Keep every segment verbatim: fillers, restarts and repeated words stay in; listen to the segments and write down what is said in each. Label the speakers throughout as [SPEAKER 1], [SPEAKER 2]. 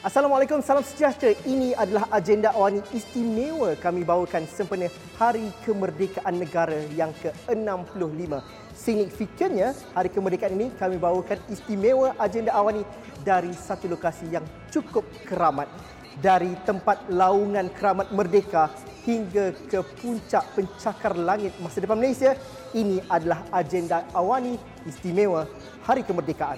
[SPEAKER 1] Assalamualaikum, salam sejahtera. Ini adalah agenda awani istimewa kami bawakan sempena Hari Kemerdekaan Negara yang ke enam puluh lima. Signifikannya, Hari Kemerdekaan ini kami bawakan istimewa agenda awani dari satu lokasi yang cukup keramat. Dari tempat laungan keramat merdeka hingga ke puncak pencakar langit masa depan Malaysia, ini adalah agenda awani istimewa Hari Kemerdekaan.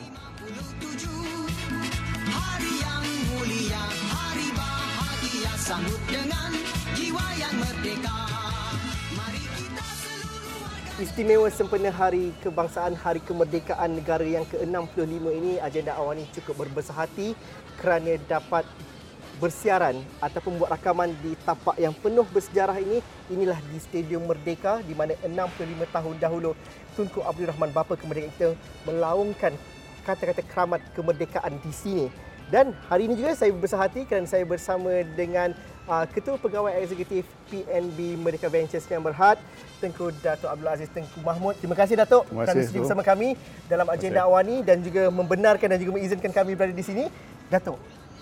[SPEAKER 1] Sambut dengan jiwa yang merdeka. Mari kita seluruh warga. Istimewa sempena Hari Kebangsaan Hari Kemerdekaan Negara yang ke enam puluh lima ini, agenda awani cukup berbesar hati kerana dapat bersiaran ataupun buat rakaman di tapak yang penuh bersejarah ini. Inilah di Stadium Merdeka, di mana enam puluh lima tahun dahulu Tunku Abdul Rahman Bapa kemerdekaan kita melaungkan kata-kata keramat kemerdekaan di sini. Dan hari ini juga saya berbesar hati kerana saya bersama dengan uh, Ketua Pegawai Eksekutif P N B Merdeka Ventures yang berhad, Tengku Datuk Abdul Aziz Tengku Mahmud. Terima kasih Datuk kerana sudi bersama kami dalam agenda awani dan juga membenarkan dan juga mengizinkan kami berada di sini. Datuk,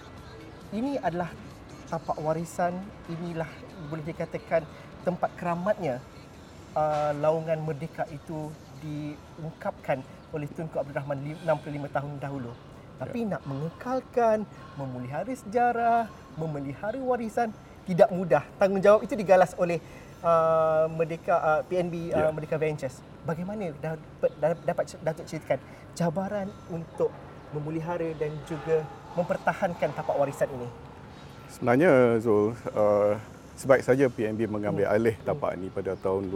[SPEAKER 1] ini adalah tapak warisan, inilah boleh dikatakan tempat keramatnya uh, laungan merdeka itu diungkapkan oleh Tunku Abdul Rahman enam puluh lima tahun dahulu. Tapi ya, nak mengekalkan, memelihara sejarah, memelihara warisan tidak mudah. Tanggungjawab itu digalas oleh uh, Merdeka uh, P N B uh, ya. Merdeka Ventures. Bagaimana dapat Datuk ceritakan cabaran untuk memelihara dan juga mempertahankan tapak warisan ini?
[SPEAKER 2] Sebenarnya Zul, uh, sebaik saja P N B mengambil hmm. alih tapak ini pada tahun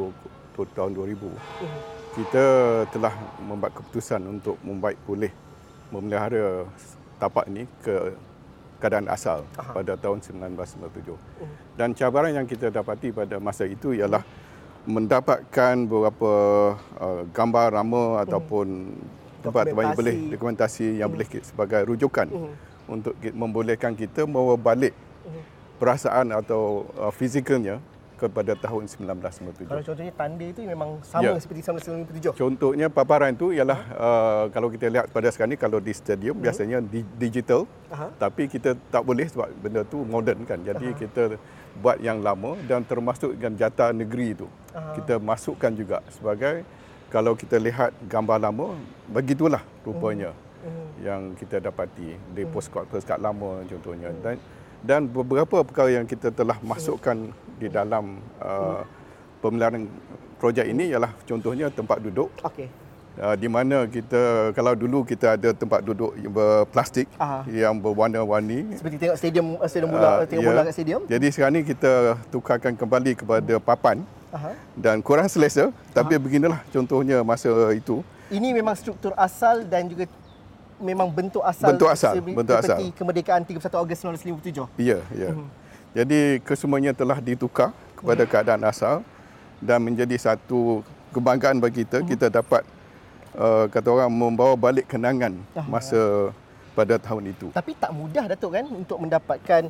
[SPEAKER 2] dua ribu. Hmm. Kita telah membuat keputusan untuk membaik pulih memelihara tapak ini ke keadaan asal Aha. pada tahun seribu sembilan ratus sembilan puluh tujuh. Uh. Dan cabaran yang kita dapati pada masa itu ialah uh. mendapatkan beberapa uh, gambar lama uh. ataupun tempat yang boleh dokumentasi yang uh. boleh sebagai rujukan uh. untuk membolehkan kita membawa balik uh. perasaan atau uh, fizikalnya kepada tahun seribu sembilan ratus sembilan puluh tujuh. Kalau
[SPEAKER 1] contohnya tanda itu memang sama ya. seperti seribu sembilan ratus sembilan puluh tujuh.
[SPEAKER 2] Contohnya paparan itu ialah uh, kalau kita lihat pada sekarang ni, kalau di stadium uh-huh. biasanya di, digital, uh-huh. tapi kita tak boleh sebab benda tu moden kan. Jadi uh-huh. kita buat yang lama dan termasuk dengan jata negeri itu. Uh-huh. Kita masukkan juga sebagai, kalau kita lihat gambar lama, begitulah rupanya uh-huh. yang kita dapati di uh-huh. postcard-postcard lama contohnya. Uh-huh. Dan Dan beberapa perkara yang kita telah masukkan di dalam uh, pemeliharaan projek ini ialah contohnya tempat duduk.
[SPEAKER 1] Okey.
[SPEAKER 2] Uh, di mana kita, kalau dulu kita ada tempat duduk berplastik Aha. yang berwarna-warni.
[SPEAKER 1] Seperti tengok stadium stadium bola, uh, tengok yeah. bola kat stadium.
[SPEAKER 2] Jadi sekarang ni kita tukarkan kembali kepada papan. Aha. Dan kurang selesa, tapi Aha. beginilah contohnya masa itu.
[SPEAKER 1] Ini memang struktur asal dan juga memang bentuk asal,
[SPEAKER 2] bentuk asal bentuk
[SPEAKER 1] seperti
[SPEAKER 2] asal.
[SPEAKER 1] kemerdekaan tiga puluh satu Ogos seribu sembilan ratus lima puluh tujuh.
[SPEAKER 2] Ya, ya. Uh-huh. Jadi kesemuanya telah ditukar kepada uh-huh. keadaan asal dan menjadi satu kebanggaan bagi kita. Uh-huh. Kita dapat uh, kata orang membawa balik kenangan uh-huh. masa pada tahun itu.
[SPEAKER 1] Tapi tak mudah Datuk kan untuk mendapatkan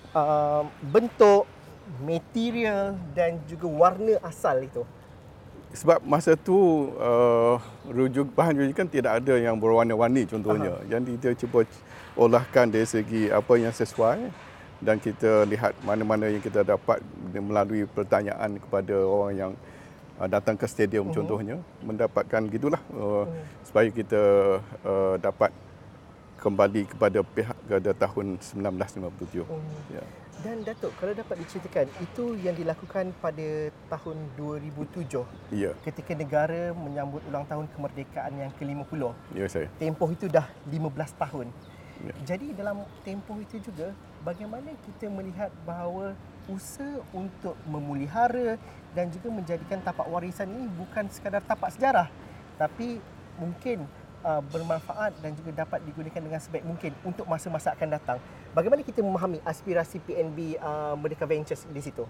[SPEAKER 1] uh, bentuk, material dan juga warna asal itu.
[SPEAKER 2] Sebab masa tu uh, rujuk, bahan rujukan tidak ada yang berwarna-warni contohnya. Aha. Jadi kita cuba olahkan dari segi apa yang sesuai dan kita lihat mana-mana yang kita dapat melalui pertanyaan kepada orang yang uh, datang ke stadium uh-huh. contohnya, mendapatkan gitulah uh, uh-huh. supaya kita uh, dapat kembali kepada pihak pada tahun seribu sembilan ratus lima puluh tujuh. Uh-huh. Ya. Dan Datuk, kalau dapat diceritakan, itu yang dilakukan pada tahun dua ribu tujuh. Ya.
[SPEAKER 1] Ketika negara menyambut ulang tahun kemerdekaan yang ke lima puluh.
[SPEAKER 2] Ya, saya.
[SPEAKER 1] Tempoh itu dah lima belas tahun.
[SPEAKER 2] Ya.
[SPEAKER 1] Jadi dalam tempoh itu juga, bagaimana kita melihat bahawa usaha untuk memelihara dan juga menjadikan tapak warisan ini bukan sekadar tapak sejarah, tapi mungkin Uh, bermanfaat dan juga dapat digunakan dengan sebaik mungkin untuk masa-masa akan datang. Bagaimana kita memahami aspirasi P N B uh, Merdeka Ventures di situ?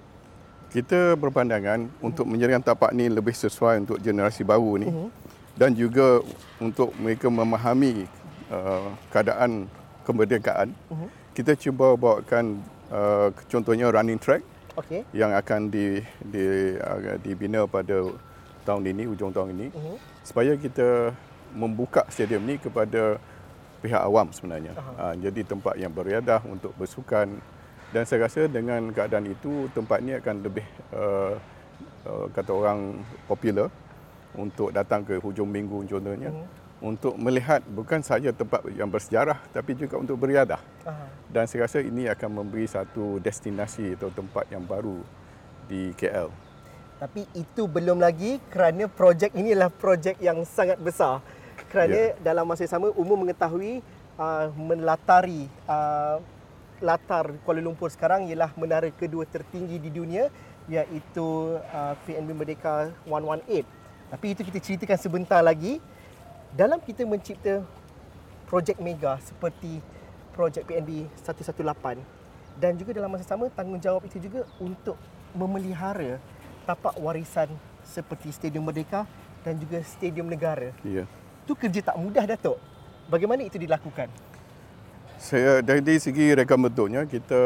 [SPEAKER 2] Kita berpandangan uh-huh. untuk menjadikan tapak ni lebih sesuai untuk generasi baru ni uh-huh. dan juga untuk mereka memahami uh, keadaan kemerdekaan. Uh-huh. Kita cuba bawakan uh, contohnya running track okay. yang akan di, di, uh, dibina pada tahun ini, hujung tahun ini, uh-huh. supaya kita membuka stadium ni kepada pihak awam sebenarnya. Uh, jadi tempat yang beriadah untuk bersukan, dan saya rasa dengan keadaan itu tempat ini akan lebih uh, uh, kata orang popular untuk datang ke hujung minggu contohnya, uh-huh. untuk melihat bukan sahaja tempat yang bersejarah tapi juga untuk beriadah. Uh-huh. Dan saya rasa ini akan memberi satu destinasi atau tempat yang baru di K L. Tapi
[SPEAKER 1] itu belum lagi kerana projek ini adalah projek yang sangat besar. Kerana yeah. dalam masa yang sama umum mengetahui uh, melatari uh, latar Kuala Lumpur sekarang ialah menara kedua tertinggi di dunia, iaitu uh, P N B Merdeka seratus lapan. Tapi itu kita ceritakan sebentar lagi. Dalam kita mencipta projek mega seperti projek P N B seratus lapan dan juga dalam masa sama tanggungjawab itu juga untuk memelihara tapak warisan seperti Stadium Merdeka dan juga Stadium Negara. Ya. Itu kerja tak mudah, Datuk. Bagaimana itu dilakukan?
[SPEAKER 2] Saya dari segi rekam bentuknya kita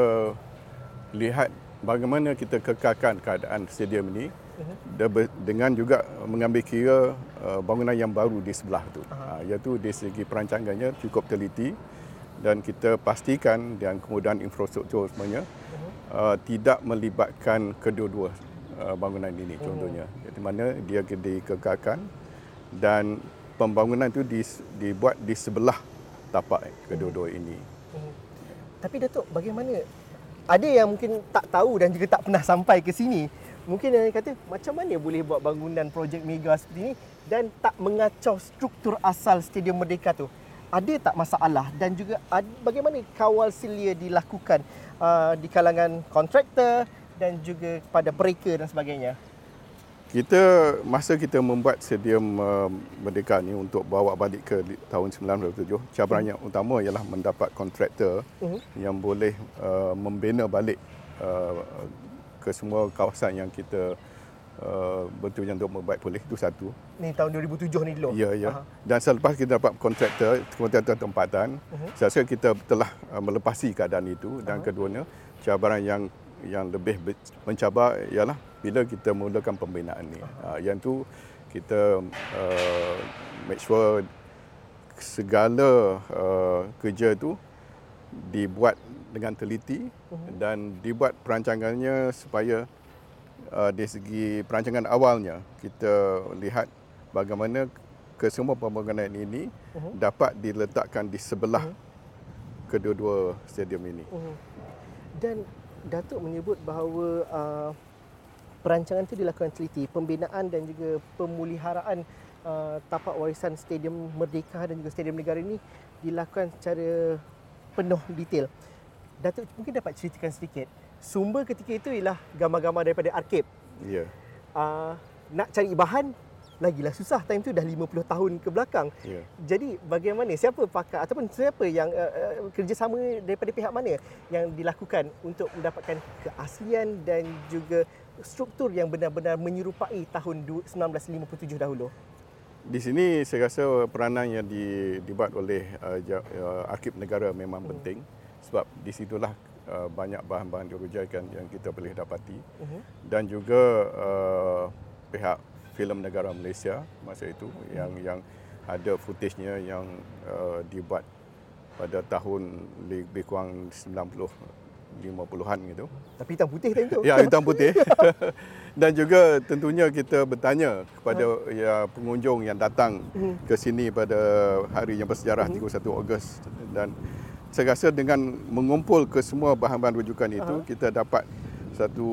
[SPEAKER 2] lihat bagaimana kita kekalkan keadaan stadium ini uh-huh. dengan juga mengambil kira uh, bangunan yang baru di sebelah tu. Uh-huh. Uh, iaitu dari segi perancangannya cukup teliti dan kita pastikan dan kemudahan infrastruktur semuanya uh-huh. uh, tidak melibatkan kedua-dua uh, bangunan ini uh-huh. contohnya. Di mana dia dikekalkan dan pembangunan itu dibuat di sebelah tapak kedua-dua hmm. ini. Hmm.
[SPEAKER 1] Tapi Datuk, bagaimana? Ada yang mungkin tak tahu dan juga tak pernah sampai ke sini. Mungkin yang kata, macam mana boleh buat bangunan projek mega seperti ini dan tak mengacau struktur asal Stadium Merdeka tu? Ada tak masalah? Dan juga ada, bagaimana kawal selia dilakukan uh, di kalangan kontraktor dan juga kepada mereka dan sebagainya?
[SPEAKER 2] Kita masa kita membuat Stadium uh, Merdeka ni untuk bawa balik ke tahun sembilan puluh tujuh, cabaran yang utama ialah mendapat kontraktor uh-huh. yang boleh uh, membina balik uh, ke semua kawasan yang kita uh, bertujuan untuk membuat pulih. Itu satu.
[SPEAKER 1] Ni tahun dua ribu tujuh ni dulu.
[SPEAKER 2] Ya, ya. Uh-huh. Dan selepas kita dapat kontraktor, kontraktor tempatan, uh-huh. saya rasa kita telah uh, melepasi keadaan itu. Dan uh-huh. keduanya, cabaran yang yang lebih mencabar ialah bila kita mulakan pembinaan ni. Uh, yang tu kita uh, make sure segala uh, kerja tu dibuat dengan teliti uh-huh. dan dibuat perancangannya supaya uh, dari segi perancangan awalnya kita lihat bagaimana kesemua pembangunan ini uh-huh. dapat diletakkan di sebelah uh-huh. kedua-dua stadium ini. Uh-huh.
[SPEAKER 1] Dan Datuk menyebut bahawa uh, perancangan itu dilakukan teliti, pembinaan dan juga pemuliharaan uh, tapak warisan Stadium Merdeka dan juga Stadium Negara ini dilakukan secara penuh detail. Datuk mungkin dapat ceritakan sedikit. Sumber ketika itu ialah gambar-gambar daripada arkib.
[SPEAKER 2] Ya. Yeah.
[SPEAKER 1] Uh, nak cari bahan lagilah susah, time tu dah lima puluh tahun ke belakang. Yeah. Jadi bagaimana, siapa pakar ataupun siapa yang uh, uh, kerjasama daripada pihak mana yang dilakukan untuk mendapatkan keaslian dan juga struktur yang benar-benar menyerupai tahun sembilan belas lima puluh tujuh dahulu?
[SPEAKER 2] Di sini saya rasa peranan yang dibuat oleh uh, uh, Arkib Negara memang hmm. penting, sebab di situlah uh, banyak bahan-bahan dirujaikan yang kita boleh dapati. Hmm. Dan juga uh, pihak Filem Negara Malaysia masa itu hmm. yang yang ada footage-nya yang uh, dibuat pada tahun lebih kurang sembilan puluh lima puluhan gitu.
[SPEAKER 1] Tapi hitam putih time tu.
[SPEAKER 2] Ya, hitam putih. Dan juga tentunya kita bertanya kepada ha? ya, pengunjung yang datang hmm. ke sini pada hari yang bersejarah hmm. tiga puluh satu Ogos, dan saya rasa dengan mengumpul ke semua bahan-bahan rujukan itu ha? kita dapat satu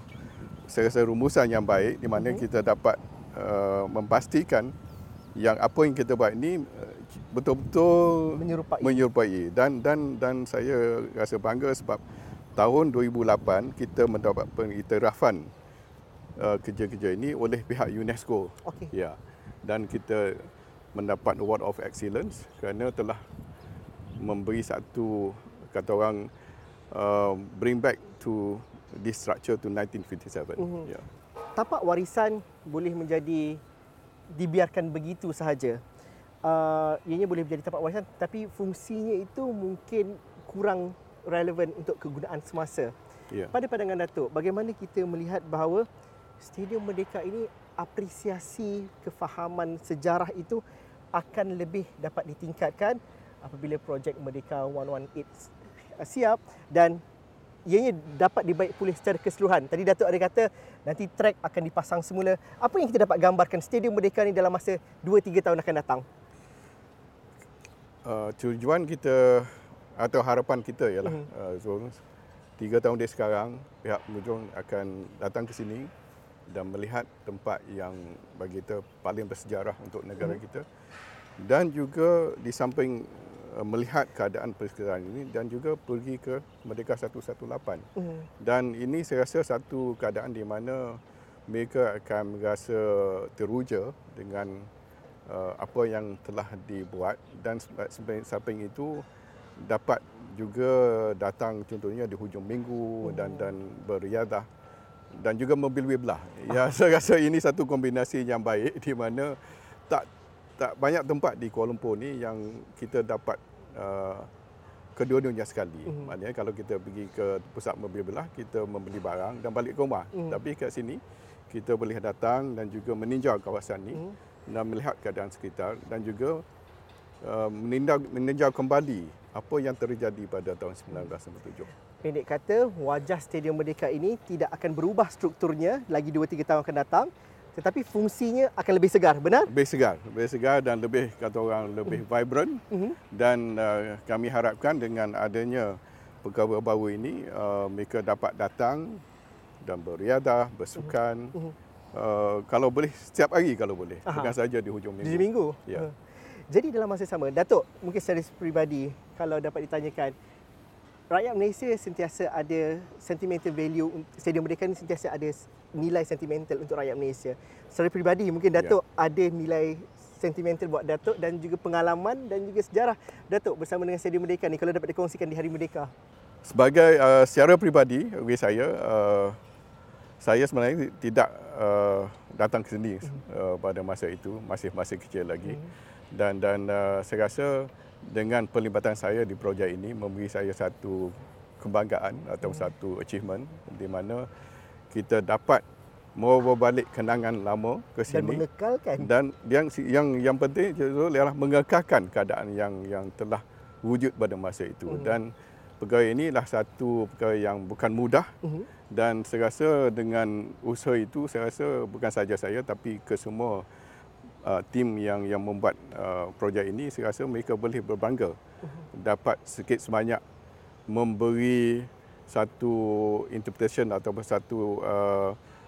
[SPEAKER 2] saya rasa rumusan yang baik di mana hmm. kita dapat uh, memastikan yang apa yang kita buat ini uh, betul-betul
[SPEAKER 1] menyerupai.
[SPEAKER 2] menyerupai dan dan dan saya rasa bangga sebab tahun dua ribu lapan kita mendapat pengiktirafan uh, kerja-kerja ini oleh pihak UNESCO.
[SPEAKER 1] Okay.
[SPEAKER 2] Ya. Dan kita mendapat Award of Excellence kerana telah memberi satu kata orang uh, bring back to this structure to nineteen fifty-seven. Mm-hmm. Ya.
[SPEAKER 1] Tapak warisan boleh menjadi dibiarkan begitu sahaja. Uh, ianya boleh menjadi tapak warisan tapi fungsinya itu mungkin kurang relevan untuk kegunaan semasa. Yeah. Pada pandangan Datuk, bagaimana kita melihat bahawa Stadium Merdeka ini apresiasi kefahaman sejarah itu akan lebih dapat ditingkatkan apabila projek Merdeka seratus lapan belas siap dan ianya dapat dibaik pulih secara keseluruhan. Tadi Datuk ada kata nanti trek akan dipasang semula. Apa yang kita dapat gambarkan Stadium Merdeka ni dalam masa dua tiga tahun akan datang?
[SPEAKER 2] Uh, tujuan kita atau harapan kita ialah
[SPEAKER 1] Mm-hmm.
[SPEAKER 2] uh, Zul, tiga tahun dari sekarang pihak pengunjung akan datang ke sini dan melihat tempat yang bagi kita paling bersejarah untuk negara mm-hmm. kita, dan juga di samping uh, melihat keadaan persekitaran ini dan juga pergi ke Merdeka seratus lapan belas. Mm-hmm. Dan ini saya rasa satu keadaan di mana mereka akan merasa teruja dengan uh, apa yang telah dibuat, dan samping itu dapat juga datang contohnya di hujung minggu oh. dan dan beriadah dan juga mobil wiblah. Ya, saya rasa ini satu kombinasi yang baik di mana tak tak banyak tempat di Kuala Lumpur ni yang kita dapat uh, kedua-duanya sekali. Mm. Maknanya kalau kita pergi ke pusat mobil wiblah, kita membeli barang dan balik ke rumah. Mm. Tapi kat sini kita boleh datang dan juga meninjau kawasan ni mm. dan melihat keadaan sekitar dan juga uh, meninjau, meninjau kembali apa yang terjadi pada tahun sembilan belas sembilan puluh tujuh.
[SPEAKER 1] Pendek kata, wajah Stadium Merdeka ini tidak akan berubah strukturnya lagi dua tiga tahun akan datang, tetapi fungsinya akan lebih segar, benar?
[SPEAKER 2] Lebih segar, lebih segar dan lebih kata orang lebih vibrant. Mm-hmm. Dan uh, kami harapkan dengan adanya perkara baru ini uh, mereka dapat datang dan beriadah, bersukan. Mm-hmm. Uh, kalau boleh setiap hari kalau boleh, Aha. bukan saja di hujung minggu.
[SPEAKER 1] Di minggu.
[SPEAKER 2] Ya.
[SPEAKER 1] Uh. Jadi dalam masa sama, Datuk, mungkin secara peribadi kalau dapat ditanyakan, rakyat Malaysia sentiasa ada sentimental value, Stadium Merdeka ni sentiasa ada nilai sentimental untuk rakyat Malaysia. Secara peribadi mungkin Datuk ya. ada nilai sentimental buat Datuk dan juga pengalaman dan juga sejarah Datuk bersama dengan Stadium Merdeka ni kalau dapat dikongsikan di Hari Merdeka.
[SPEAKER 2] Sebagai uh, secara peribadi bagi saya, uh, saya sebenarnya tidak uh, datang ke sini uh, pada masa itu, masih masih kecil lagi. Mm-hmm. Dan dan uh, saya rasa dengan pelibatan saya di projek ini memberi saya satu kebanggaan atau hmm. satu achievement di mana kita dapat membawa balik kenangan lama ke sini
[SPEAKER 1] dan mengekalkan,
[SPEAKER 2] dan yang yang yang penting ialah mengekalkan keadaan yang yang telah wujud pada masa itu. Hmm. Dan perkara inilah satu perkara yang bukan mudah. Hmm. Dan saya rasa dengan usaha itu, saya rasa bukan saja saya tapi ke semua Uh, tim yang yang membuat uh, projek ini, saya rasa mereka boleh berbangga dapat sikit sebanyak memberi satu interpretation atau satu uh,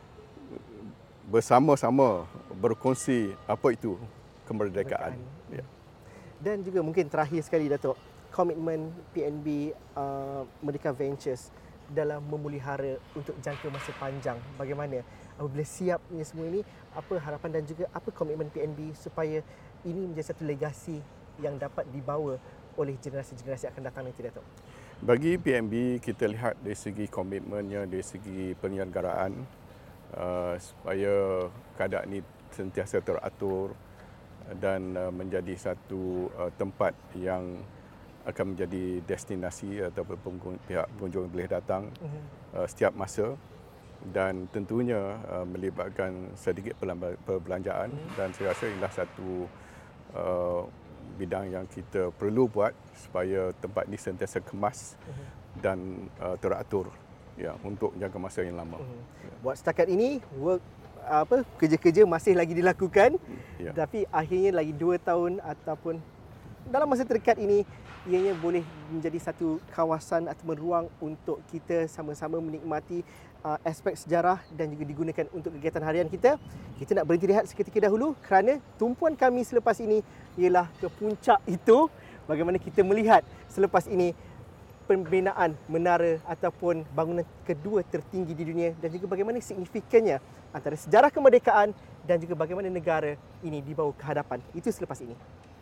[SPEAKER 2] bersama-sama berkongsi apa itu kemerdekaan. Ya.
[SPEAKER 1] Dan juga mungkin terakhir sekali Datuk, komitmen P N B uh, Merdeka Ventures dalam memelihara untuk jangka masa panjang. Bagaimana apabila siapnya semua ini, apa harapan dan juga apa komitmen P N B supaya ini menjadi satu legasi yang dapat dibawa oleh generasi-generasi akan datang nanti, Datuk?
[SPEAKER 2] Bagi P N B, kita lihat dari segi komitmennya, dari segi penyelenggaraan uh, supaya keadaan ini sentiasa teratur dan uh, menjadi satu uh, tempat yang akan menjadi destinasi atau pihak pengunjung boleh datang uh-huh. uh, setiap masa, dan tentunya uh, melibatkan sedikit perbelanjaan uh-huh. dan saya rasa inilah satu uh, bidang yang kita perlu buat supaya tempat ini sentiasa kemas uh-huh. dan uh, teratur ya untuk jangka masa yang lama. Uh-huh.
[SPEAKER 1] Ya. Buat setakat ini work apa kerja-kerja masih lagi dilakukan, ya. Tapi akhirnya lagi dua tahun ataupun dalam masa terdekat ini ianya boleh menjadi satu kawasan atau ruang untuk kita sama-sama menikmati uh, aspek sejarah dan juga digunakan untuk kegiatan harian kita. Kita nak berhenti rehat seketika dahulu kerana tumpuan kami selepas ini ialah ke puncak itu, bagaimana kita melihat selepas ini pembinaan menara ataupun bangunan kedua tertinggi di dunia dan juga bagaimana signifikannya antara sejarah kemerdekaan dan juga bagaimana negara ini dibawa ke hadapan. Itu selepas ini.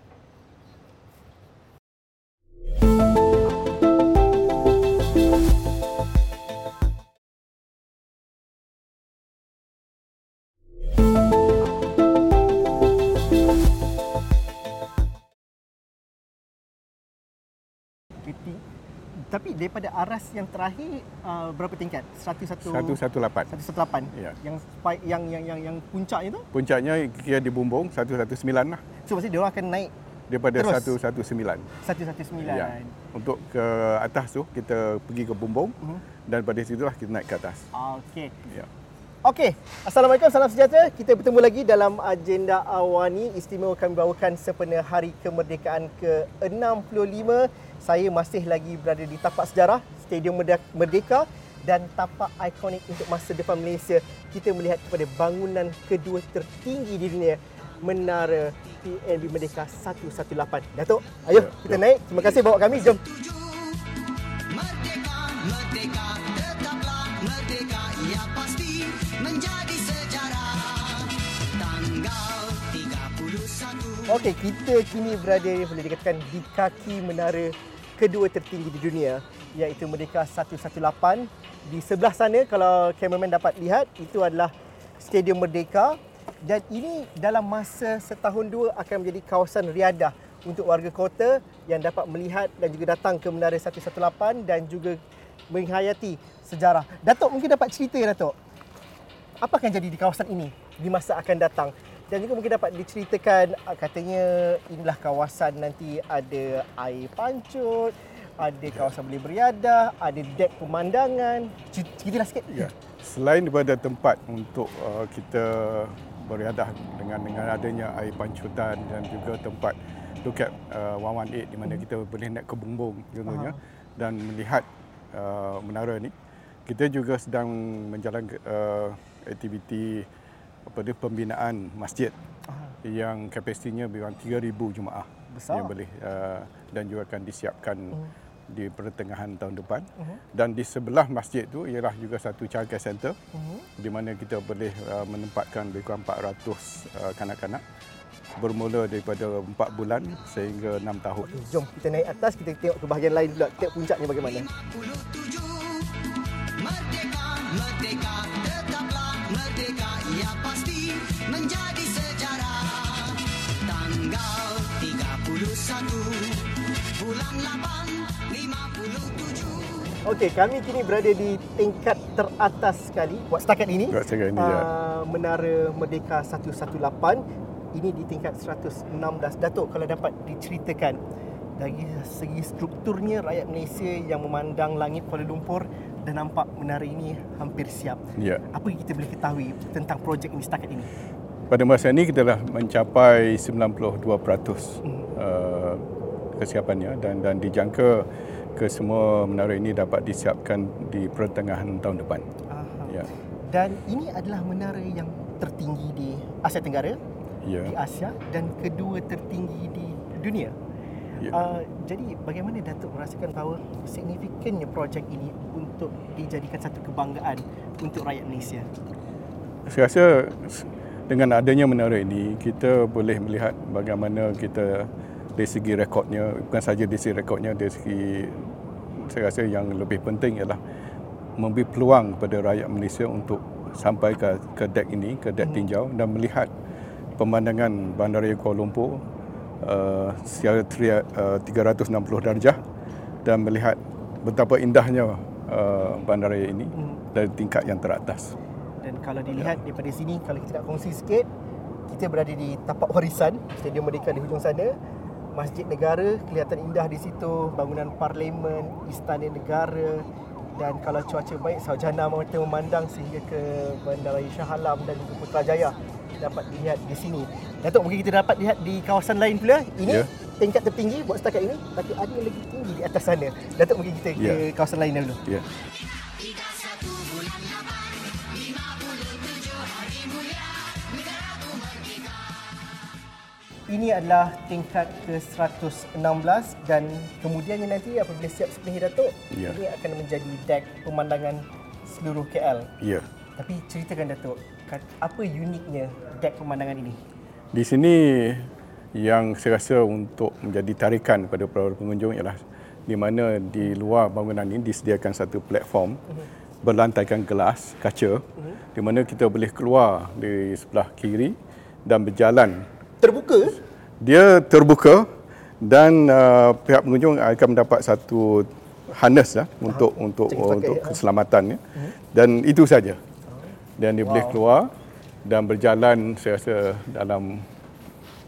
[SPEAKER 1] Tapi daripada aras yang terakhir uh, berapa tingkat? seratus
[SPEAKER 2] lapan.
[SPEAKER 1] seratus lapan. Ya. Yang spike yang yang yang yang puncaknya tu?
[SPEAKER 2] Puncaknya kira di bumbung seratus sembilan lah.
[SPEAKER 1] So maksudnya dia orang akan naik
[SPEAKER 2] daripada
[SPEAKER 1] Terus?
[SPEAKER 2] seratus sembilan belas.
[SPEAKER 1] seratus sembilan belas.
[SPEAKER 2] Ya. Untuk ke atas tu kita pergi ke Bumbung
[SPEAKER 1] Mhm.
[SPEAKER 2] dan pada situlah kita naik ke atas.
[SPEAKER 1] Okey.
[SPEAKER 2] Ya.
[SPEAKER 1] Okey, Assalamualaikum, salam sejahtera. Kita bertemu lagi dalam agenda Awani istimewa kami bawakan sempena Hari Kemerdekaan ke enam puluh lima. Saya masih lagi berada di tapak sejarah Stadium Merdeka dan tapak ikonik untuk masa depan Malaysia. Kita melihat kepada bangunan kedua tertinggi di dunia, Menara P N B Merdeka seratus lapan belas. Datuk, ayo
[SPEAKER 2] Ya,
[SPEAKER 1] kita
[SPEAKER 2] ya.
[SPEAKER 1] naik. Terima kasih bawa kami. Jom.
[SPEAKER 3] Merdeka, merdeka, tetaplah merdeka, ia pasti menjadi sejarah. Tanggal tiga puluh satu.
[SPEAKER 1] Okey, kita kini berada boleh dikatakan di kaki menara kedua tertinggi di dunia, iaitu Merdeka seratus lapan belas. Di sebelah sana kalau kameraman dapat lihat, itu adalah Stadium Merdeka dan ini dalam masa setahun dua akan menjadi kawasan riadah untuk warga kota yang dapat melihat dan juga datang ke Menara seratus lapan belas dan juga menghayati sejarah. Datuk mungkin dapat cerita ya Datuk, apa akan jadi di kawasan ini di masa akan datang? Dan juga mungkin dapat diceritakan, katanya inilah kawasan nanti ada air pancut, ada kawasan boleh beriadah, ada dek pemandangan. Ceritalah sikit.
[SPEAKER 2] Ya. Selain daripada tempat untuk uh, kita beriadah dengan dengan adanya air pancutan dan juga tempat look at uh, seratus lapan belas di mana kita boleh naik ke bumbung contohnya dan melihat uh, menara ni, kita juga sedang menjalankan uh, aktiviti apa dia pembinaan masjid
[SPEAKER 1] Aha.
[SPEAKER 2] yang kapasitinya lebih tiga ribu jemaah
[SPEAKER 1] Besar.
[SPEAKER 2] yang boleh uh, dan juga akan disiapkan
[SPEAKER 1] Uh.
[SPEAKER 2] di pertengahan tahun depan.
[SPEAKER 1] Uh-huh.
[SPEAKER 2] Dan di sebelah masjid tu ialah juga satu childcare center
[SPEAKER 1] Uh-huh.
[SPEAKER 2] di mana kita boleh uh, menempatkan lebih kurang empat ratus uh, kanak-kanak bermula daripada empat bulan sehingga enam tahun.
[SPEAKER 1] Jom kita naik atas, kita tengok ke bahagian lain pula, tengok puncaknya bagaimana.
[SPEAKER 3] Merdeka, merdeka, tetaplah merdeka, ia pasti menjadi sejarah. Tanggal tiga puluh satu bulan lapan lima puluh tujuh.
[SPEAKER 1] Okey, kami kini berada di tingkat teratas sekali buat setakat ini.
[SPEAKER 2] Buat setakat ini, ya.
[SPEAKER 1] uh, Menara Merdeka seratus lapan belas. Ini di tingkat seratus enam belas. Datuk, kalau dapat diceritakan dari segi strukturnya, rakyat Malaysia yang memandang langit Kuala Lumpur dan nampak menara ini hampir siap.
[SPEAKER 2] Ya.
[SPEAKER 1] Apa yang kita boleh ketahui tentang projek ini setakat ini?
[SPEAKER 2] Pada masa ini kita dah mencapai sembilan puluh dua peratus
[SPEAKER 1] Hmm.
[SPEAKER 2] uh, kesiapannya dan dan dijangka ke semua menara ini dapat disiapkan di pertengahan tahun depan.
[SPEAKER 1] Aha.
[SPEAKER 2] Ya.
[SPEAKER 1] Dan ini adalah menara yang tertinggi di Asia Tenggara,
[SPEAKER 2] Ya.
[SPEAKER 1] di Asia dan kedua tertinggi di dunia.
[SPEAKER 2] Ya.
[SPEAKER 1] Uh, jadi bagaimana Datuk merasakan bahawa signifikannya projek ini untuk dijadikan satu kebanggaan untuk rakyat Malaysia?
[SPEAKER 2] Saya rasa dengan adanya menara ini, kita boleh melihat bagaimana kita dari segi rekodnya, bukan saja dari segi rekodnya, dari segi saya rasa yang lebih penting ialah memberi peluang kepada rakyat Malaysia untuk sampai ke, ke dek ini, ke dek tinjau dan melihat pemandangan Bandaraya Kuala Lumpur uh, secara tri, uh, tiga ratus enam puluh darjah dan melihat betapa indahnya uh, bandaraya ini dari tingkat yang teratas.
[SPEAKER 1] Dan kalau dilihat daripada sini, kalau kita nak kongsi sikit, kita berada di tapak warisan Stadium Merdeka di hujung sana. Masjid Negara kelihatan indah di situ, bangunan parlimen, istana negara, dan kalau cuaca baik, sarjana mata memandang sehingga ke Bandaraya Shah Alam dan juga Putrajaya dapat dilihat di sini. Datuk, mungkin kita dapat lihat di kawasan lain pula. Ini
[SPEAKER 2] Ya.
[SPEAKER 1] tingkat tertinggi buat setakat ini, tapi ada yang lagi tinggi di atas sana. Datuk, mungkin kita ke
[SPEAKER 2] Ya.
[SPEAKER 1] kawasan lain dulu.
[SPEAKER 2] Ya.
[SPEAKER 1] Ini adalah tingkat ke seratus enam belas dan kemudiannya nanti apabila siap sepenuhnya Datuk,
[SPEAKER 2] Ya.
[SPEAKER 1] ini akan menjadi dek pemandangan seluruh K L.
[SPEAKER 2] Ya.
[SPEAKER 1] Tapi ceritakan Datuk, kat- apa uniknya dek pemandangan ini?
[SPEAKER 2] Di sini yang saya rasa untuk menjadi tarikan pada para pengunjung ialah di mana di luar bangunan ini disediakan satu platform berlantaikan gelas kaca di mana kita boleh keluar di sebelah kiri dan berjalan.
[SPEAKER 1] Terbuka?
[SPEAKER 2] Dia terbuka dan uh, pihak pengunjung akan mendapat satu harness lah untuk untuk
[SPEAKER 1] Cik pakai,
[SPEAKER 2] untuk
[SPEAKER 1] ha?
[SPEAKER 2] keselamatannya dan itu saja. Dan dia wow. boleh keluar dan berjalan saya rasa dalam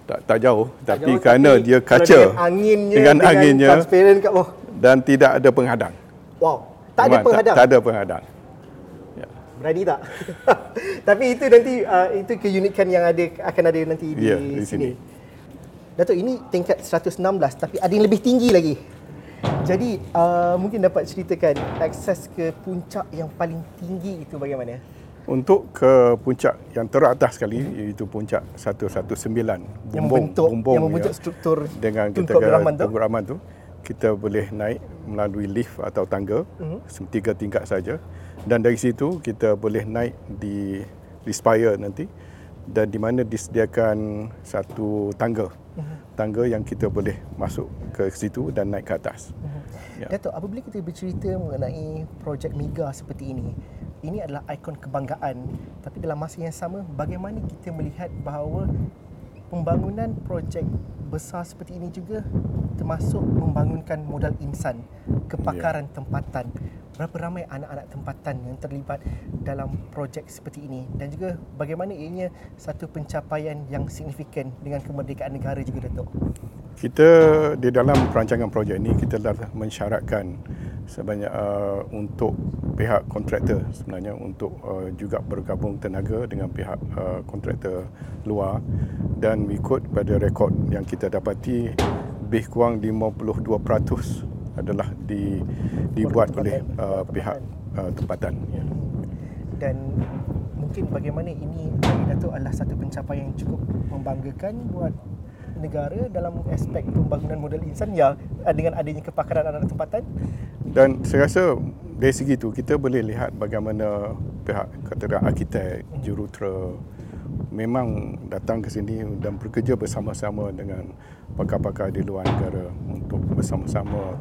[SPEAKER 2] Tak, tak jauh,
[SPEAKER 1] Tak
[SPEAKER 2] tapi
[SPEAKER 1] jauh,
[SPEAKER 2] kerana
[SPEAKER 1] tapi
[SPEAKER 2] dia
[SPEAKER 1] kalau
[SPEAKER 2] kaca
[SPEAKER 1] dengan anginnya,
[SPEAKER 2] dengan anginnya
[SPEAKER 1] transparent kat bawah.
[SPEAKER 2] dan tidak ada penghadang.
[SPEAKER 1] Wow, tak ada
[SPEAKER 2] Memang
[SPEAKER 1] penghadang.
[SPEAKER 2] Tak, tak ada penghadang. Ya.
[SPEAKER 1] Berani tak? Tapi itu nanti uh, itu keunikan yang ada akan ada nanti di,
[SPEAKER 2] Ya, di
[SPEAKER 1] sini.
[SPEAKER 2] sini.
[SPEAKER 1] Datuk, ini tingkat seratus enam belas tapi ada yang lebih tinggi lagi. Jadi uh, mungkin dapat ceritakan akses ke puncak yang paling tinggi itu bagaimana?
[SPEAKER 2] Untuk ke puncak yang teratas sekali iaitu puncak seratus sembilan belas
[SPEAKER 1] Yang
[SPEAKER 2] bumbung,
[SPEAKER 1] membentuk
[SPEAKER 2] bumbung
[SPEAKER 1] yang membentuk
[SPEAKER 2] ya,
[SPEAKER 1] struktur
[SPEAKER 2] dengan kita
[SPEAKER 1] Tunku Abdul Rahman tu.
[SPEAKER 2] Tunku Rahman tu kita boleh naik melalui lift atau tangga
[SPEAKER 1] Mhm.
[SPEAKER 2] tiga tingkat saja, dan dari situ kita boleh naik di di spire nanti, dan di mana disediakan satu tangga tangga yang kita boleh masuk ke situ dan naik ke atas. Ya.
[SPEAKER 1] Datuk, apabila kita bercerita mengenai projek mega seperti ini, ini adalah ikon kebanggaan, tapi dalam masa yang sama bagaimana kita melihat bahawa pembangunan projek besar seperti ini juga termasuk membangunkan modal insan, kepakaran tempatan. Berapa ramai anak-anak tempatan yang terlibat dalam projek seperti ini, dan juga bagaimana ianya satu pencapaian yang signifikan dengan kemerdekaan negara juga, Datuk.
[SPEAKER 2] Kita di dalam perancangan projek ini kita telah mensyaratkan sebanyak uh, untuk pihak kontraktor sebenarnya untuk uh, juga bergabung tenaga dengan pihak uh, kontraktor luar, dan mengikut pada rekod yang kita dapati lebih kurang lima puluh dua peratus adalah di, dibuat oleh uh, pihak uh, tempatan. Ya.
[SPEAKER 1] Dan mungkin bagaimana ini bagi Datuk adalah satu pencapaian yang cukup membanggakan buat negara dalam aspek pembangunan modal insan ya, dengan adanya kepakaran anak-anak tempatan.
[SPEAKER 2] Dan saya rasa dari segi itu kita boleh lihat bagaimana pihak katakan arkitek, jurutera memang datang ke sini dan bekerja bersama-sama dengan pakar-pakar di luar negara untuk bersama-sama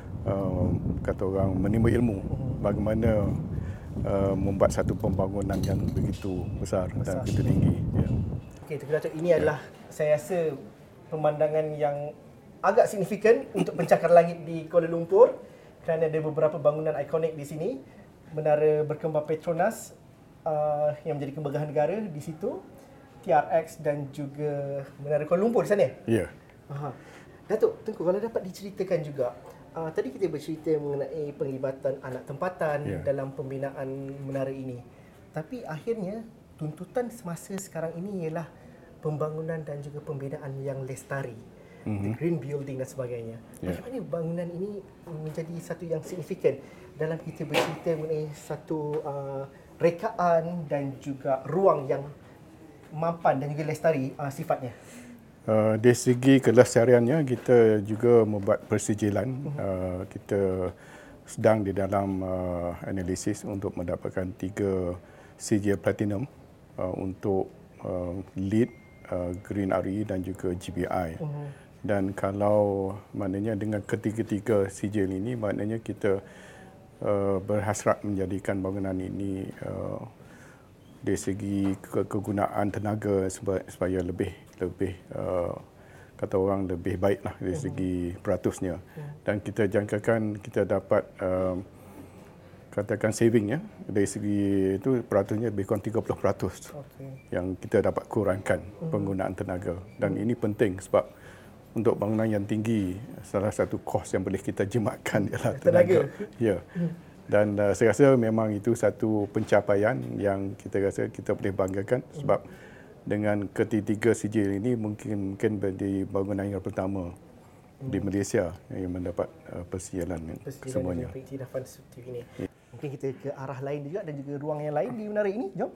[SPEAKER 2] uh, kata orang menimba ilmu bagaimana uh, membuat satu pembangunan yang begitu besar, besar. dan begitu tinggi. Ya.
[SPEAKER 1] Okey, Tuan Datuk, ini adalah saya rasa pemandangan yang agak signifikan untuk pencakar langit di Kuala Lumpur, kerana ada beberapa bangunan ikonik di sini. Menara berkembar Petronas uh, yang menjadi kebanggaan negara di situ, T R X dan juga Menara Kuala Lumpur di sana.
[SPEAKER 2] Ya.
[SPEAKER 1] Aha. Datuk, Tengku, kalau dapat diceritakan juga, uh, tadi kita bercerita mengenai penglibatan anak tempatan
[SPEAKER 2] yeah.
[SPEAKER 1] dalam pembinaan menara ini. Tapi akhirnya tuntutan semasa sekarang ini ialah pembangunan dan juga pembinaan yang lestari, mm-hmm. the green building dan sebagainya. Yeah. Bagaimana bangunan ini menjadi satu yang signifikan dalam kita bercerita mengenai satu uh, rekaan dan juga ruang yang mampan dan juga lestari uh, sifatnya?
[SPEAKER 2] Uh, dari segi kelestariannya, kita juga membuat persijilan. Uh, kita sedang di dalam uh, analisis untuk mendapatkan tiga sijil platinum uh, untuk uh, LEED, uh, Green R E dan juga G B I. Uh-huh. Dan kalau maknanya dengan ketiga-tiga sijil ini, maknanya kita uh, berhasrat menjadikan bangunan ini uh, dari segi ke- kegunaan tenaga supaya lebih lebih uh, kata orang lebih baiklah dari segi peratusnya, dan kita jangkakan kita dapat uh, katakan saving ya dari segi itu peratusnya lebih kurang tiga puluh peratus okay. yang kita dapat kurangkan penggunaan tenaga, dan ini penting sebab untuk bangunan yang tinggi salah satu kos yang boleh kita jimatkan ialah tenaga. tenaga. Ya. Dan uh, saya rasa memang itu satu pencapaian yang kita rasa kita boleh banggakan sebab dengan ketiga sijil ini mungkin mungkin menjadi bangunan yang pertama hmm. di Malaysia yang mendapat uh, persijilan semuanya.
[SPEAKER 1] Persijilan seperti ini. Ya. Mungkin kita ke arah lain juga dan juga ruang yang lain di menara ini. Jom.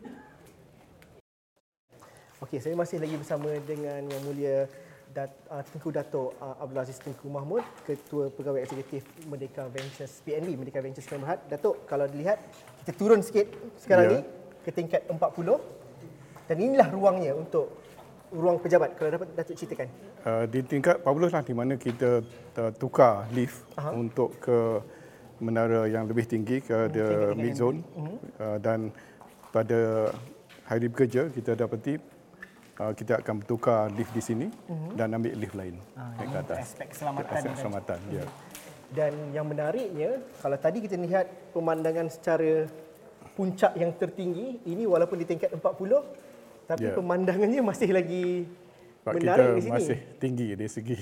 [SPEAKER 1] Okey, saya masih lagi bersama dengan Yang Mulia Dat, uh, Tengku Dato' uh, Abdul Aziz Tengku Mahmud, Ketua Pegawai Eksekutif Merdeka Ventures P N B, Merdeka Ventures Kemaran Berhad. Dato', kalau dilihat, kita turun sikit sekarang yeah. ni ke tingkat empat puluh. Dan inilah ruangnya untuk ruang pejabat. Kalau dapat Datuk ceritakan.
[SPEAKER 2] Uh, di tingkat empat puluh lah di mana kita uh, tukar lift Aha. untuk ke menara yang lebih tinggi ke the mid zone. Uh-huh. Uh, dan pada hari bekerja kita dapati uh, kita akan bertukar lift di sini uh-huh. dan ambil lift lain
[SPEAKER 1] ah,
[SPEAKER 2] naik ke atas.
[SPEAKER 1] Aspek keselamatan.
[SPEAKER 2] Aspek keselamatan, ya. Yeah.
[SPEAKER 1] Dan yang menariknya, kalau tadi kita lihat pemandangan secara puncak yang tertinggi, ini walaupun di tingkat empat puluh, tapi yeah. pemandangannya masih lagi
[SPEAKER 2] Sebab
[SPEAKER 1] menarik
[SPEAKER 2] kita
[SPEAKER 1] di sini.
[SPEAKER 2] masih tinggi dari segi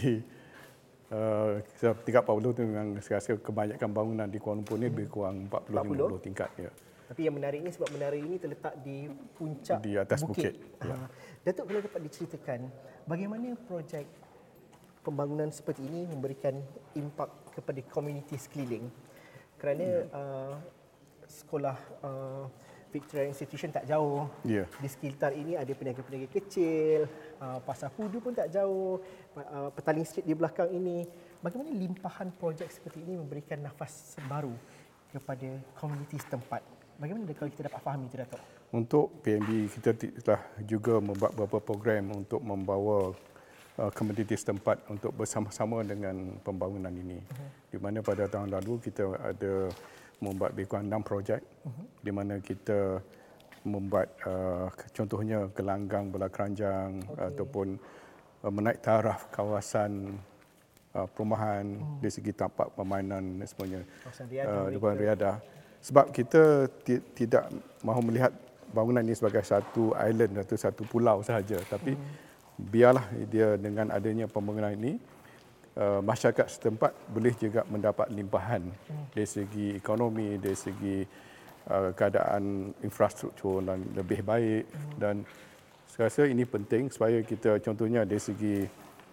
[SPEAKER 2] uh, tingkat empat puluh tu memang saya rasa kebanyakan bangunan di Kuala Lumpur ni lebih kurang empat puluh lima puluh tingkat. Ya.
[SPEAKER 1] Tapi yang menariknya sebab menara ini terletak di puncak
[SPEAKER 2] Di atas bukit.
[SPEAKER 1] Ya. Datuk, kalau dapat diceritakan bagaimana projek pembangunan seperti ini memberikan impak kepada komuniti sekeliling? Kerana hmm. uh, sekolah uh, Victoria Institution tak jauh.
[SPEAKER 2] Ya.
[SPEAKER 1] Di sekitar ini ada peniaga-peniaga kecil, uh, Pasar Pudu pun tak jauh, uh, Petaling Street di belakang ini. Bagaimana limpahan projek seperti ini memberikan nafas baru kepada komuniti setempat? Bagaimana kalau kita dapat fahami itu, Datuk?
[SPEAKER 2] Untuk P M B, kita telah juga membuat beberapa program untuk membawa uh, komuniti setempat untuk bersama-sama dengan pembangunan ini. Uh-huh. Di mana pada tahun lalu kita ada membuat lebih kurang enam projek, uh-huh. di mana kita membuat uh, contohnya gelanggang bola keranjang okay. ataupun uh, menaik taraf kawasan uh, perumahan uh-huh. dari segi tempat permainan dan semuanya. Kawasan riadah. Uh, di riadah. Sebab kita t- tidak mahu melihat bangunan ini sebagai satu island atau satu pulau sahaja, tapi hmm. biarlah dia dengan adanya pembangunan ini uh, masyarakat setempat boleh juga mendapat limpahan hmm. dari segi ekonomi, dari segi uh, keadaan infrastruktur yang lebih baik hmm. dan saya rasa ini penting supaya kita contohnya dari segi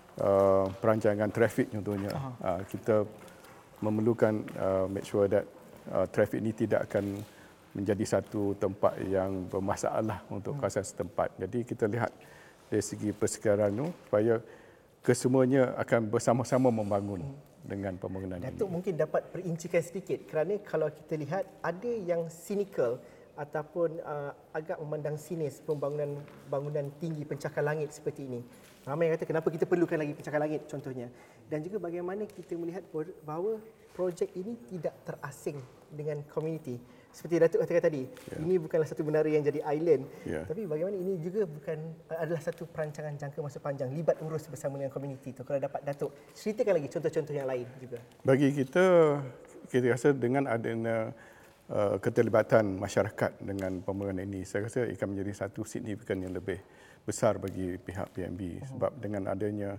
[SPEAKER 2] uh, perancangan trafik contohnya uh, kita memerlukan uh, make sure that Uh, trafik ini tidak akan menjadi satu tempat yang bermasalah untuk kawasan setempat. Jadi kita lihat dari segi persekitaran itu supaya kesemuanya akan bersama-sama membangun dengan pembangunan
[SPEAKER 1] Datuk
[SPEAKER 2] ini.
[SPEAKER 1] Datuk mungkin dapat perincikan sedikit kerana kalau kita lihat ada yang cynical ataupun uh, agak memandang sinis pembangunan bangunan tinggi pencakar langit seperti ini. Ramai yang kata kenapa kita perlukan lagi pencakar langit contohnya. Dan juga bagaimana kita melihat bahawa projek ini tidak terasing dengan komuniti. Seperti Datuk katakan tadi, yeah. ini bukanlah satu menara yang jadi island. Yeah. Tapi bagaimana ini juga bukan adalah satu perancangan jangka masa panjang, libat urus bersama dengan komuniti itu. Kalau dapat Datuk ceritakan lagi contoh-contoh yang lain juga.
[SPEAKER 2] Bagi kita, kita rasa dengan adanya uh, keterlibatan masyarakat dengan pembangunan ini, saya rasa akan menjadi satu signifikan yang lebih besar bagi pihak P M B. Uh-huh. Sebab dengan adanya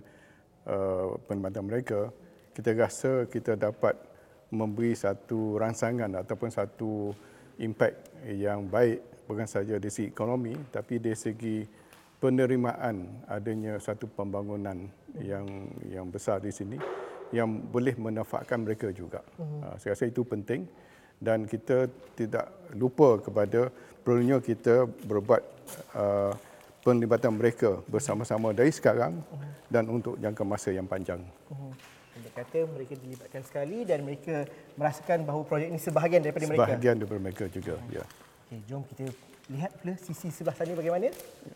[SPEAKER 2] uh, penglibatan mereka, kita rasa kita dapat memberi satu rangsangan ataupun satu impak yang baik bukan sahaja dari segi ekonomi tapi dari segi penerimaan adanya satu pembangunan yang yang besar di sini yang boleh menafaatkan mereka juga. Uh-huh. Saya rasa itu penting dan kita tidak lupa kepada perlunya kita berbuat uh, penglibatan mereka bersama-sama dari sekarang uh-huh. dan untuk jangka masa yang panjang. Uh-huh.
[SPEAKER 1] Dia kata mereka dilibatkan sekali dan mereka merasakan bahawa projek ini sebahagian daripada
[SPEAKER 2] sebahagian
[SPEAKER 1] mereka.
[SPEAKER 2] Sebahagian daripada mereka juga, hmm. ya.
[SPEAKER 1] Okey, jom kita lihat pula sisi sebelah sana bagaimana. Ya.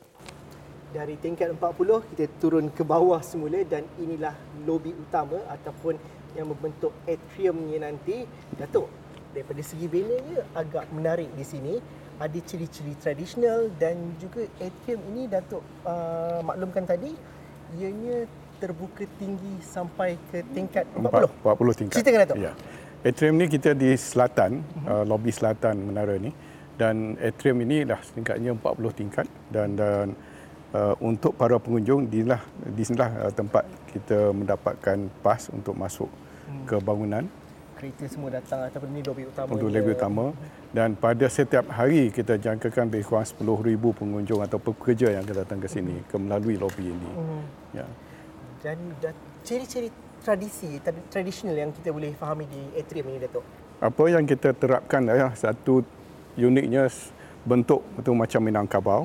[SPEAKER 1] Dari tingkat empat puluh kita turun ke bawah semula dan inilah lobi utama ataupun yang membentuk atriumnya nanti. Datuk, daripada segi benanya agak menarik di sini. Ada ciri-ciri tradisional dan juga atrium ini Datuk uh, maklumkan tadi ianya terbuka tinggi sampai ke tingkat empat puluh.
[SPEAKER 2] empat puluh tingkat.
[SPEAKER 1] Ceritakan Datuk.
[SPEAKER 2] Ya. Atrium ni kita di selatan, uh-huh. uh, lobi selatan menara ni dan atrium ini dah tingkatnya empat puluh tingkat dan dan uh, untuk para pengunjung dilah di sinilah uh, tempat kita mendapatkan pas untuk masuk hmm. ke bangunan.
[SPEAKER 1] Kereta semua datang ataupun ini lobi utama.
[SPEAKER 2] Untuk lobi utama dan pada setiap hari kita jangkakan lebih kurang sepuluh ribu pengunjung atau pekerja yang akan datang ke sini hmm. ke melalui lobi ini. Hmm. Ya. Dan ciri-ciri tradisi tradisional yang kita boleh fahami di atrium ini, Datuk? Apa yang kita terapkan adalah satu uniknya bentuk betul macam Minangkabau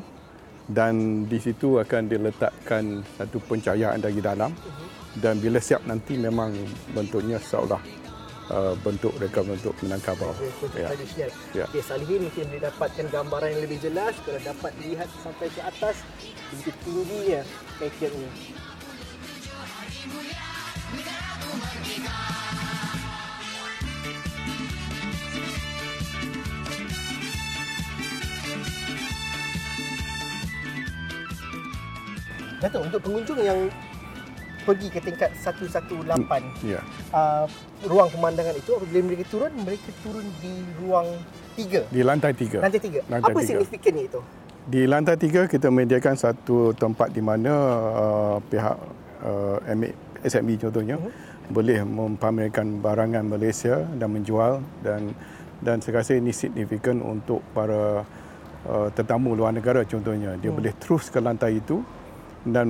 [SPEAKER 2] dan di situ akan diletakkan satu pencahayaan dari dalam uh-huh. dan bila siap nanti memang bentuknya seolah uh, bentuk mereka bentuk Minangkabau.
[SPEAKER 1] Ya. Tradisional. Ya. Okey, Salihin mungkin boleh dapatkan gambaran yang lebih jelas kalau dapat dilihat sampai ke atas begitu tingginya atrium ini. Datuk, untuk pengunjung yang pergi ke tingkat seratus lapan belas, yeah. uh, ruang pemandangan itu apabila mereka turun, mereka turun di ruang tiga.
[SPEAKER 2] Di lantai tiga.
[SPEAKER 1] Lantai tiga.
[SPEAKER 2] Lantai
[SPEAKER 1] Apa
[SPEAKER 2] tiga.
[SPEAKER 1] signifikannya itu?
[SPEAKER 2] Di lantai tiga kita menyediakan satu tempat di mana uh, pihak uh, S M E contohnya uh-huh. boleh mempamerkan barangan Malaysia dan menjual, dan dan saya rasa ini signifikan untuk para uh, tetamu luar negara contohnya. Dia uh-huh. boleh terus ke lantai itu dan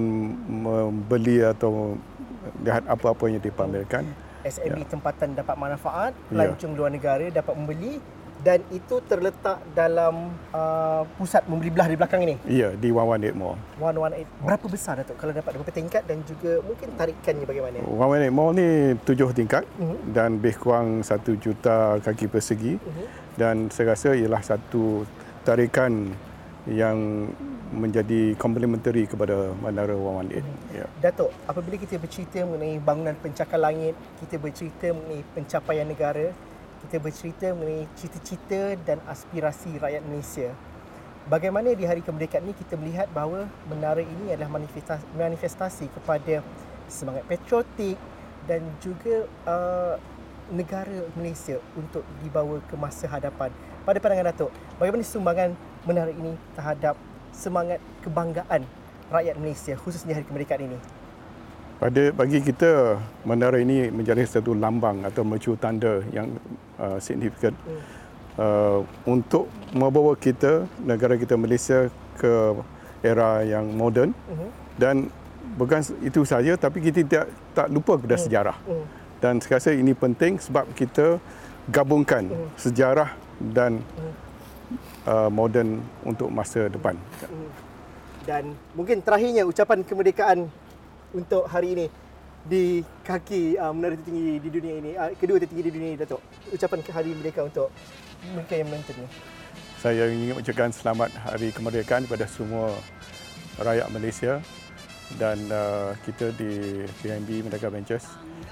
[SPEAKER 2] membeli atau lihat apa-apa yang dipamerkan.
[SPEAKER 1] S M E ya. Tempatan dapat manfaat,
[SPEAKER 2] Ya.
[SPEAKER 1] pelancong luar negara dapat membeli, dan itu terletak dalam uh, pusat membeli belah di belakang ini.
[SPEAKER 2] Ya, di seratus lapan Mall.
[SPEAKER 1] seratus lapan Berapa besar Datuk kalau dapat berapa tingkat, dan juga mungkin tarikannya bagaimana?
[SPEAKER 2] seratus lapan Mall ni tujuh tingkat
[SPEAKER 1] uh-huh.
[SPEAKER 2] dan lebih kurang satu juta kaki persegi. Uh-huh. Dan saya rasa ialah satu tarikan yang menjadi complementary kepada Menara seratus lapan. Uh-huh. Ya.
[SPEAKER 1] Datuk, apabila kita bercerita mengenai bangunan pencakar langit, kita bercerita mengenai pencapaian negara, kita bercerita mengenai cita-cita dan aspirasi rakyat Malaysia. Bagaimana di hari kemerdekaan ini kita melihat bahawa menara ini adalah manifestasi, manifestasi kepada semangat patriotik dan juga uh, negara Malaysia untuk dibawa ke masa hadapan. Pada pandangan Datuk, bagaimana sumbangan menara ini terhadap semangat kebanggaan rakyat Malaysia khususnya hari kemerdekaan ini?
[SPEAKER 2] Pada bagi kita, menara ini menjadi satu lambang atau mercu tanda yang uh, signifikan hmm. uh, untuk membawa kita, negara kita Malaysia, ke era yang moden. Hmm. Dan bukan itu saja, tapi kita tidak tak lupa kepada hmm. sejarah. Hmm. Dan saya rasa ini penting sebab kita gabungkan hmm. sejarah dan hmm. uh, moden untuk masa depan.
[SPEAKER 1] Hmm. Dan mungkin terakhirnya ucapan kemerdekaan untuk hari ini di kaki uh, menara tertinggi di dunia ini, uh, kedua tertinggi di dunia ini, Datuk. Ucapan ke hari merdeka untuk mereka yang menonton ni.
[SPEAKER 2] Saya ingin mengucapkan selamat hari kemerdekaan kepada semua rakyat Malaysia, dan uh, kita di P N B Merdeka Ventures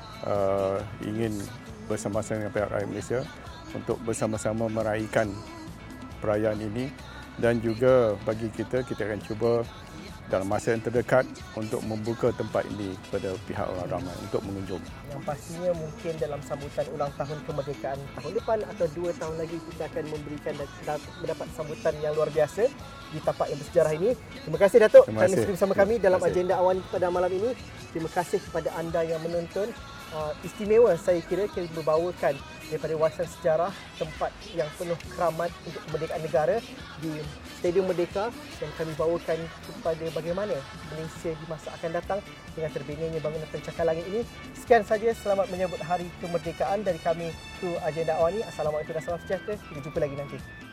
[SPEAKER 2] uh, ingin bersama-sama dengan pihak rakyat Malaysia untuk bersama-sama meraihkan perayaan ini, dan juga bagi kita, kita akan cuba dalam masa yang terdekat untuk membuka tempat ini kepada pihak orang ramai untuk mengunjung.
[SPEAKER 1] Yang pastinya mungkin dalam sambutan ulang tahun kemerdekaan tahun depan atau dua tahun lagi kita akan memberikan dan mendapat sambutan yang luar biasa di tapak yang bersejarah ini. Terima kasih Datuk kerana sudi bersama kami dalam agenda awan pada malam ini. Terima kasih kepada anda yang menonton. Uh, istimewa saya kira kita membawakan daripada warisan sejarah, tempat yang penuh keramat untuk kemerdekaan negara di Stadium Merdeka, dan kami bawakan kepada bagaimana Malaysia di masa akan datang dengan terbinanya bangunan pencakar langit ini. Sekian saja, selamat menyambut hari kemerdekaan dari kami, kru Agenda Awan ini. Assalamualaikum dan salam sejahtera. Kita jumpa lagi nanti.